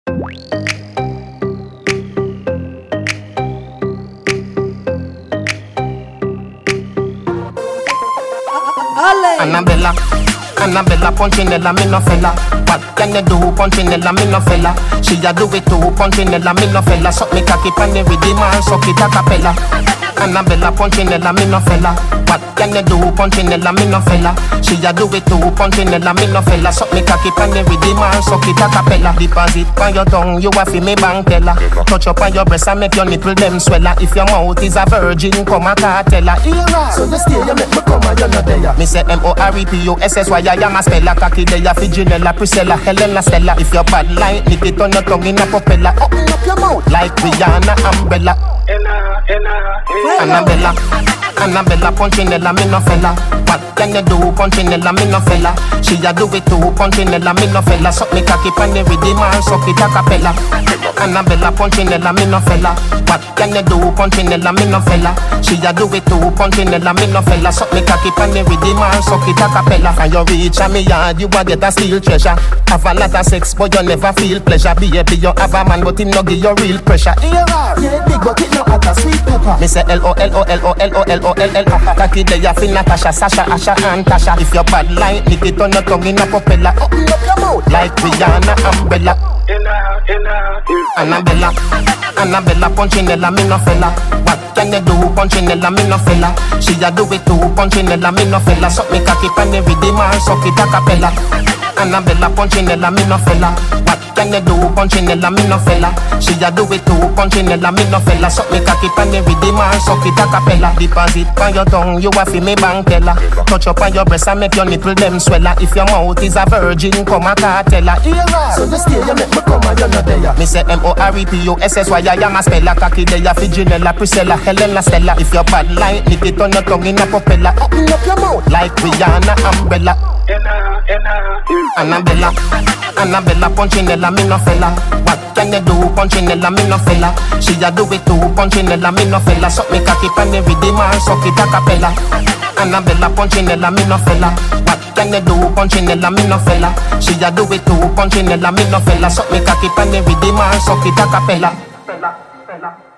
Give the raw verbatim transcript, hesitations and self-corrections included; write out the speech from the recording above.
Annabella, Annabella Punchinella, me no fella. What can you do, Punchinella, me no fella? She a do it too, Punchinella, me no fella. Suck me cocky pan the rhythm and suck it a cappella. Annabella Punchinella, me no fella. What can you do, Punchinella, me no fella? She a do it too, Punchinella, me no fella. Suck me cocky pan the rhythm and suck it a cappella. Deposit on your tongue, you a fi me bank teller. Touch up on your breast and make your nipple them swella. If your mouth is a virgin, come a cartella. So you stay, you make me come and you're not there. Me say M O R E P U S S Y I am a speller. Cocky there, Figinella, Priscilla, Helena, Stella. If your bad like nick it on your tongue in a propeller. Open up your mouth like Rihanna, Umbrella. Ella, Ella, Annabella, Annabella Punchinella, me no fella. What can you do, Punchinella, me no fella? She a do it too, Punchinella, me no fella. Suck me cocky pan the rhythm and suck it a cappella. Annabella Punchinella, me no fella. What can you do, Punchinella, me no fella? She a do it too, Punchinella, me no fella. Suck me cocky pan the rhythm and suck it a cappella. And you reach a me yard, you a get a steel treasure. Have a lot of sex, but you never feel pleasure. Baby, you have a man, but him no give you real pressure. Yeah, big, but it no at a sweet pepper. Me say L O L O L O L O L O L L. Cocky there, you feel Natasha, Sasha, Asha, and Tasha. If your bad like nick it on your tongue in a propeller. Open up your mouth like Rihanna, Umbrella. Annabella, Annabella Punchinella, me no fella. What can you do, Punchinella, me no fella? She a do it too, Punchinella, me no fella. Suck me cocky pan the rhythm and suck it a cappella. Annabella Punchinella, me no fella. What can you do, Punchinella, me no fella? She a do it too, Punchinella, me no fella. Suck me cocky pan the rhythm and suck it a cappella. Deposit on your tongue, you a fi me bank teller. Touch up on your breast and make your nipple them swella. If your mouth is a virgin, come a cartella. So you stay, you make me come and you're not there. Me say M O R E P U S S Y I am a speller. Cocky there, Figinella, Priscilla, Helena, Stella. If your bad like nick it on your tongue in a propeller. Open up your mouth like Rihanna, Umbrella. Annabella, Annabella Punchinella, me no fella. What can you do, Punchinella, me no fella? She a do it too, Punchinella, me no fella. Suck me cocky pan the rhythm and suck it a cappella. Annabella Punchinella, me no fella. What can you do, Punchinella, me no fella? She a do it too, Punchinella, me no fella. Suck me cocky pan the rhythm and suck it a cappella.